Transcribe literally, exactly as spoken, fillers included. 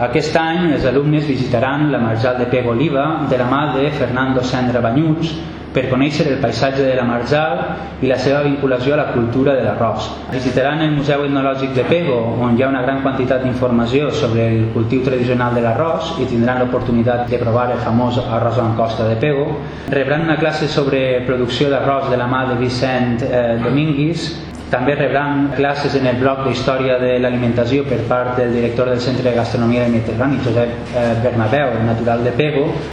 Aquest any els alumnes visitaran la Marjal de Pego Oliva de la mà de Fernando Sendra Banyuls per conèixer el paisatge de la Marjal i la seva vinculació a la cultura de l'arròs. Visitaran el Museu Etnològic de Pego, on hi ha una gran quantitat d'informació sobre el cultiu tradicional de l'arròs i tindran l'oportunitat de provar el famós arròs en costa de Pego. Rebran una classe sobre producció d'arròs de la mà de Vicent eh, Domínguez. També rebran classes en el bloc d'Història de l'Alimentació per part del director del Centre de Gastronomia del Mediterrani, Josep eh, Bernabeu, natural de Pego.